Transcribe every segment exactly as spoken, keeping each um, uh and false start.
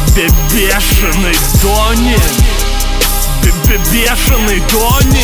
Бешеный Дони, бешеный Дони.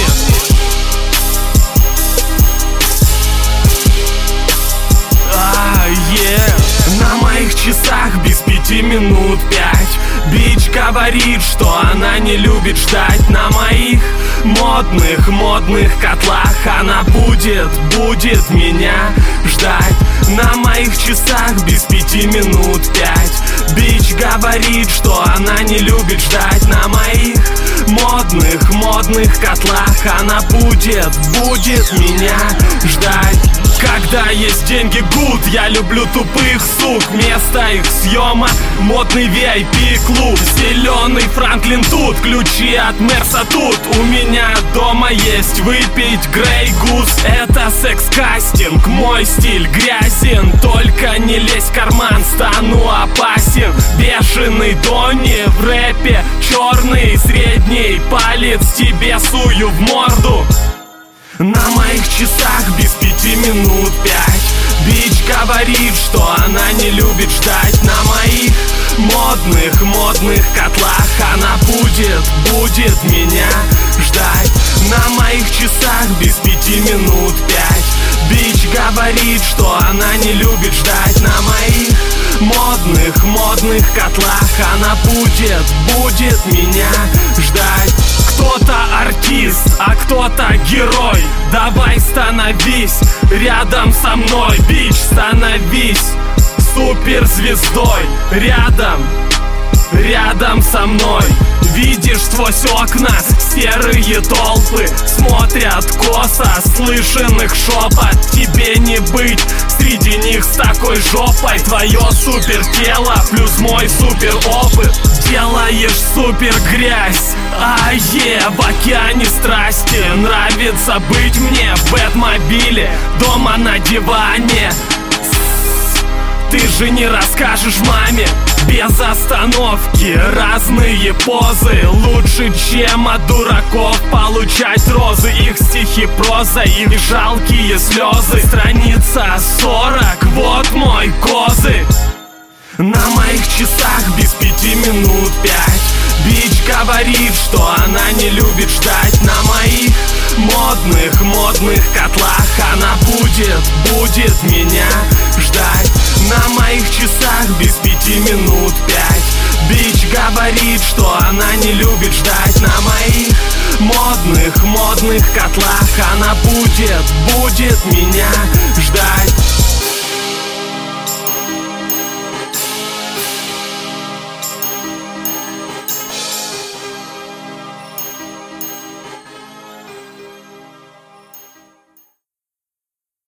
А, yeah. На моих часах без пяти минут пять. Бич говорит, что она не любит ждать. На моих модных, модных котлах она будет, будет меня ждать. На моих часах без пяти минут пять. Бич говорит, что она не любит ждать. На моих модных, модных котлах она будет, будет меня ждать. Когда есть деньги, гуд, я люблю тупых сук. Место их съема — модный ви ай пи-клуб. Зеленый Франклин тут, ключи от Мерса тут. У меня дома есть выпить Грей Гус. Это секс-кастинг, мой стиль грязен. Только не лезь в карман, стану опасен. Бешеный Дони в рэпе, черный средний палец тебе сую в морду. На моих часах без пяти минут пять. Бич говорит, что она не любит ждать. На моих модных, модных котлах она будет, будет меня ждать. На моих часах без пяти минут пять. Бич говорит, что она не любит ждать. На моих модных, модных котлах она будет, будет меня ждать. Кто-то артист, а кто-то герой. Давай становись рядом со мной. Бич, становись суперзвездой. Рядом, рядом со мной. Видишь сквозь окна серые толпы, смотрят косо, слышен их шепот. Тебе не быть среди них с такой жопой. Твое супер тело плюс мой супер опыт. Делаешь супер грязь, а е, в океане страсти. Нравится быть мне в бэтмобиле, дома на диване. Ты же не расскажешь маме без остановки разные позы. Лучше, чем от дураков получать розы. Их стихи проза, их жалкие слезы. Страница сорок, вот мой козырь. На моих часах без пяти минут пять. Бич говорит, что она не любит ждать. На моих модных, модных котлах она будет, будет меня ждать. На моих часах без пяти минут пять. Бич говорит, что она не любит ждать. На моих модных, модных котлах она будет, будет меня ждать.